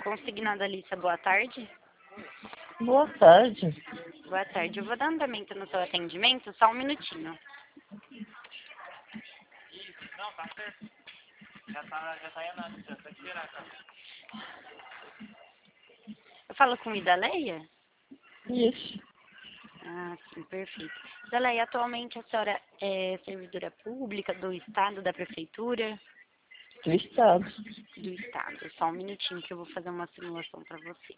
Consignada Alissa, boa tarde. Boa tarde. Boa tarde. Eu vou dar andamento no seu atendimento, só um minutinho. Não, tá certo. Já tá em análise, já pode tirar, cara. Eu falo com Idaleia? Isso. Ah, sim, perfeito. Idaleia, atualmente a senhora é servidora pública do Estado, da Prefeitura? Do estado. Do Estado. Só um minutinho que eu vou fazer uma simulação para você.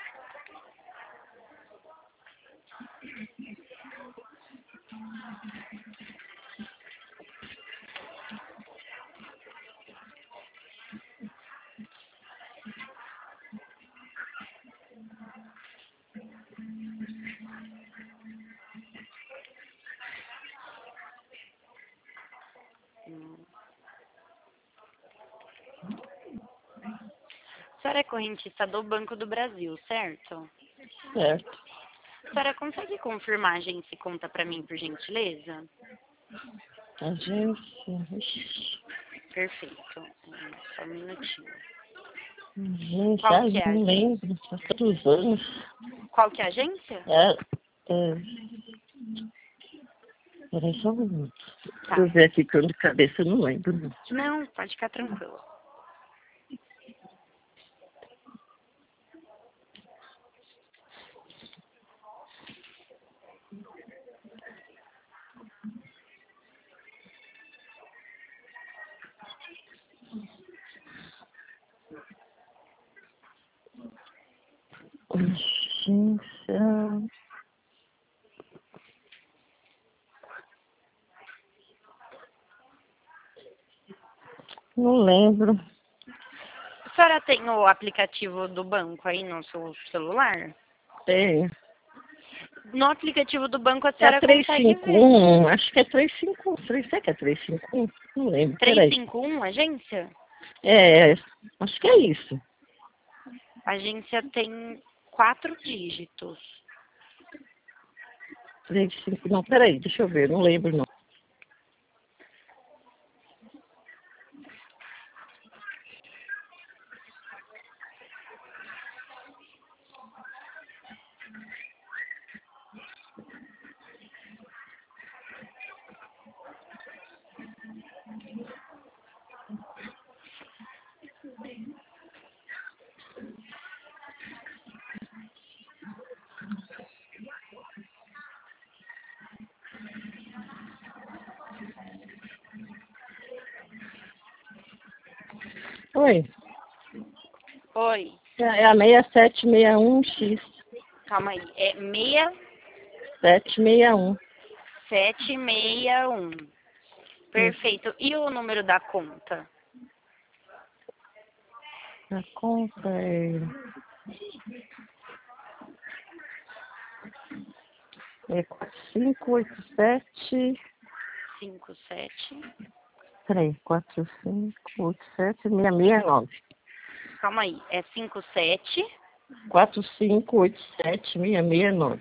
A senhora é correntista do Banco do Brasil, certo? Certo. A senhora consegue confirmar a agência e conta para mim, por gentileza? Agência. Ixi. Perfeito. Só um minutinho. Agência. Qual Ai, que é a não agência? lembro. Faz tantos anos. Qual que é a agência? Peraí só um minuto. Tá. Deixa eu ver aqui, que eu de cabeça não lembro. Não, pode ficar tranquilo. Agência. Não lembro. A senhora tem o aplicativo do banco aí no seu celular? Tem. No aplicativo do banco a É senhora a consegue ver. 351. Acho que é 351. Será que é 351? Não lembro. Peraí. 351, agência? Acho que é isso. A agência tem 4 dígitos. 35. Não, peraí, deixa eu ver. Não lembro, não. Oi. Oi, É a 6761X. calma aí. É 761. 6761. Perfeito. E o número da conta? A conta é 4587. 57. Peraí, 4587-669. Calma aí. É 57 4587-669.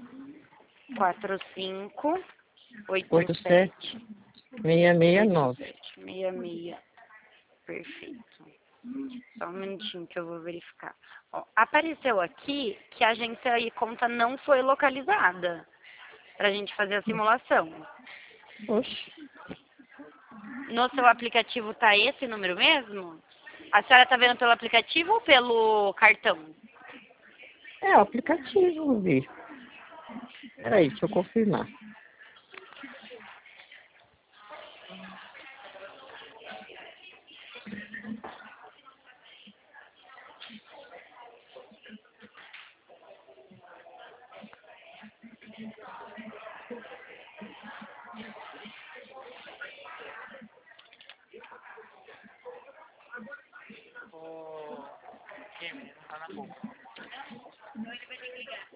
45 87 669. 66. Perfeito. Só um minutinho que eu vou verificar. Ó, apareceu aqui que a agência e conta não foi localizada para a gente fazer a simulação. Oxe. No seu aplicativo tá esse número mesmo? A senhora tá vendo pelo aplicativo ou pelo cartão? É o aplicativo, vi. Peraí, deixa eu confirmar. Ô, Kim, não tá na boca.